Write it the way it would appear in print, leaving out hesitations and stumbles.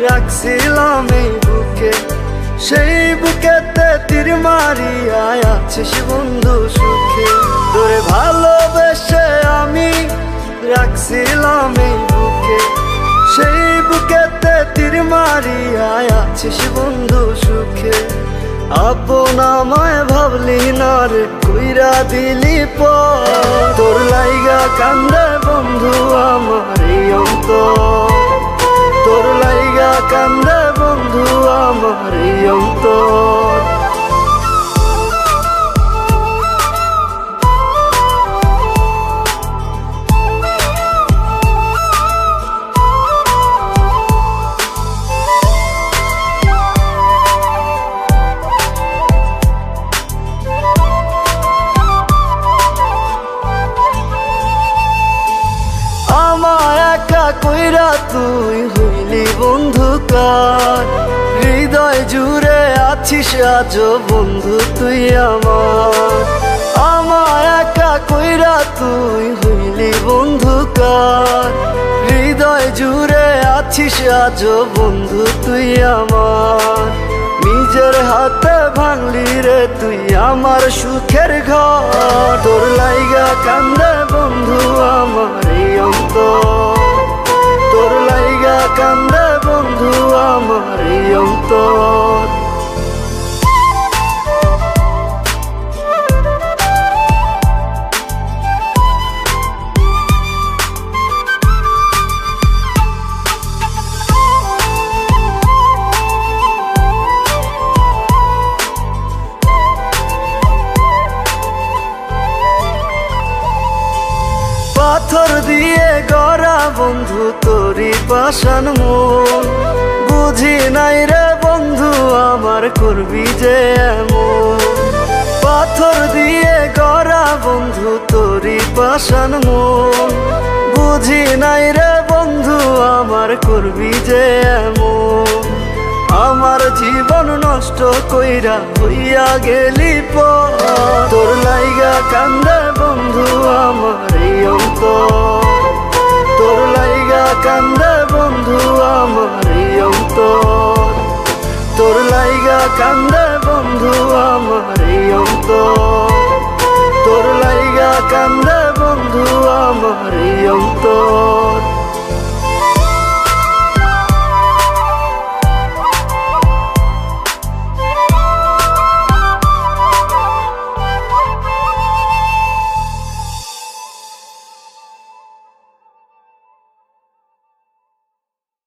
রাখছিলাম এই বুকে, সেই বুকেতে তীর মারিয়া আছিস বন্ধু সুখে। তোরে ভালোবেসে আমি রাখছিলাম এই বুকে, সেই বুকেতে তীর মারিয়া আছিস বন্ধু সুখে। আপন আমায় ভাবলি না রে, কইরা দিলি পর। তোর লাইগা কান্দে বন্ধু আমার এই অন্তর, তোর লাইগা কান্দে বন্ধু আমার এই অন্তর। আমায় একা কইরা তুই হইলি বন্ধু কার, হৃদয় জুড়ে আছিস আজও বন্ধু তুই আমার। আমায় একা কইরা তুই হইলি বন্ধু কার, হৃদয় জুড়ে আছিস আজও বন্ধু তুই আমার। নিজের হাতে ভাঙলি রে তুই আমার সুখের ঘর, তোর লাইগা কান্দে বন্ধু আমার এই অন্তর, তোর লাইগা কান্দে বন্ধু আমার এই অন্তর। পাথর দিয়ে গড়া বন্ধু তোরি পাষাণ মন, বুঝি নাই রে বন্ধু আমার করবি যে এমন। পাথর দিয়ে গড়া বন্ধু তোরি পাষাণ মন, বুঝি নাই রে বন্ধু আমার করবি যে এমন। আমার জীবন নষ্ট কইরা হইয়া গেলি পর, তোর লাইগা কান্দে বন্ধু আমার এই অন্তর, তোর লাইগা কান্দে বন্ধু আমার এই অন্তর, তোর লাইগা কান্দে বন্ধু আমার এই অন্তর, তোর লাইগা কান্দে